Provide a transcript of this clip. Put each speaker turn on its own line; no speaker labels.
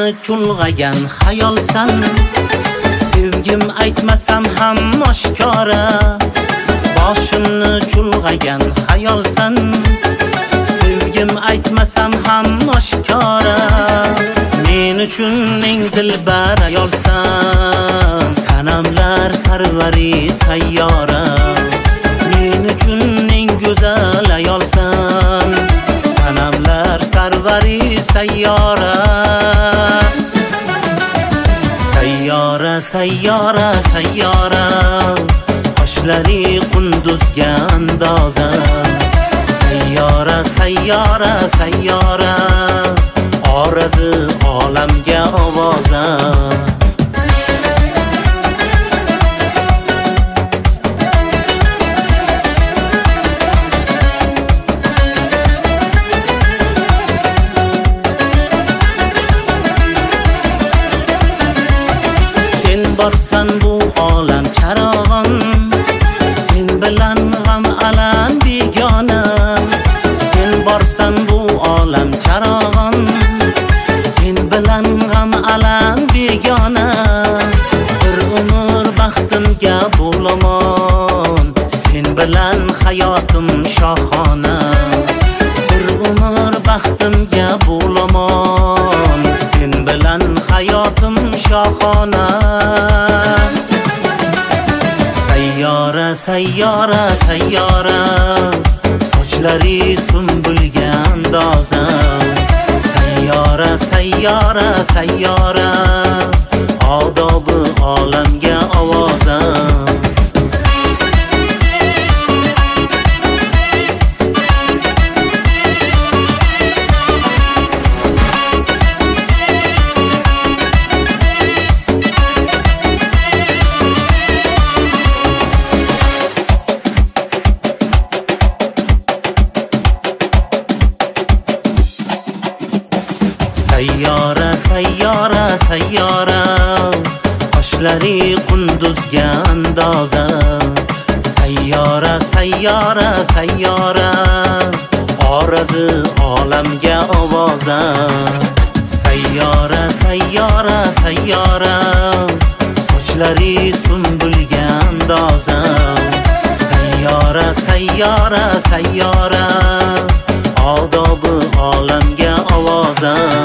boshimni chulg'agan xayolsan. Sevgim aytmasam ham oshkora, boshimni chulg'agan xayolsan. Sevgim aytmasam ham oshkora, men uchun eng dilbar ayolsan. Sanamlar sarvari sayyora, men uchun eng go'zal ayolsan. Sanamlar sarvari sayyora. Sayyora, sayyora, sayyora, qoshlari qunduzga andoza. Sayyora, sayyora, sayyora, orazi olamga ovoza. Borsan bu olam charog'on, sen bilan g'am alam begona. Sen borsan bu olam charog'on, sen bilan g'am alam begona. Bir umr baxtimga bo'laman, sen bilan hayotim shohona. Bir umr baxtimga bo'laman, sen bilan hayotim shohona. Sayyora, sayyora, sayyora, sochlari sumbulga andoza. Sayyora, sayyora, sayyora, odobi olamga ovoza. Sayyora, sayyora, sayyora, qoshlari qunduzga andoza. Sayyora, sayyora, sayyora, orazi olamga ovoza. Sayyora, sayyora, sayyora, sochlari sumbulga andoza. Sayyora, sayyora, sayyora, odobi olamga ovoza.